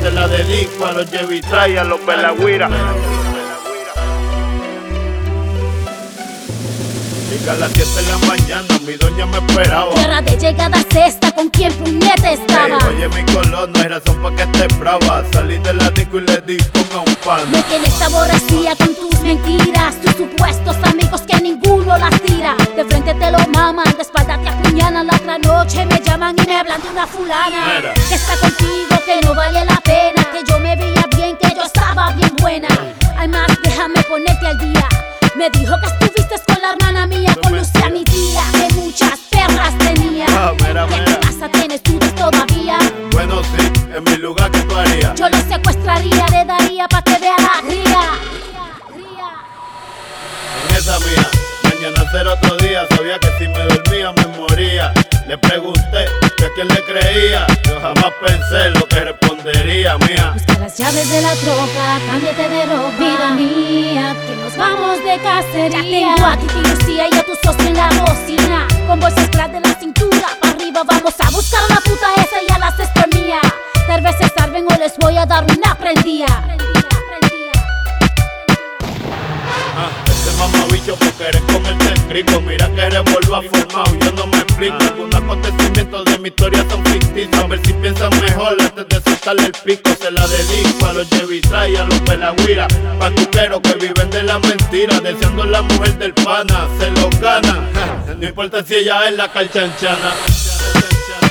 se la dedico a los Yevitray y a los Belagüira. Llega a las 7 de la mañana, mi doña me esperaba. Tierra de llegada sexta, ¿con quién puñete estaba? Oye, mi color, no hay razón pa' que estés brava. Salí de la disco y le di con a un pan. Me tienes aborrecida con tus mentiras, tus supuestos amigos que ninguno las tira. De frente te lo maman, de espalda te apuñalan. La otra noche me llaman y me hablan de una fulana. Mira. Que está contigo, que no vale la pena, que yo me veía bien, que yo estaba bien buena. Ay, más, déjame ponerte al día. Me dijo que estuviste con la hermana mía, con Lucia, mi tía, que muchas perras tenía. Mira, ¿Qué mira. casa tienes tú todavía? Bueno, sí, en mi lugar, ¿qué tú harías? Yo lo secuestraría, le daría pa' que vea la cría. En esa mía, mañana será otro día. Sabía que si me dormía me moría. Le pregunté que a quién le creía. Yo jamás pensé lo que respondería, mía. Busca las llaves de la troca, cámbiate de ropa, vida mía, que nos vamos de cacería. Ya tengo a Titi y Lucía y a tu socio en la bocina, con bolsas tras de la cintura, para arriba vamos a buscar a la puta esa y a la sexta mía. Tal vez se salven o les voy a dar una prendida. Este mamabicho porque eres con el descrito. Mira que eres vuelvo a formado, yo no me explico. Algunos acontecimientos de mi historia son ficticios. A ver si piensan mejor antes de soltarle el pico. Se la dedico a los Yevitray y a los Belagüira, patuqueros que viven de la mentira, deseando la mujer del pana, se lo gana. No importa si ella es la calchanchana.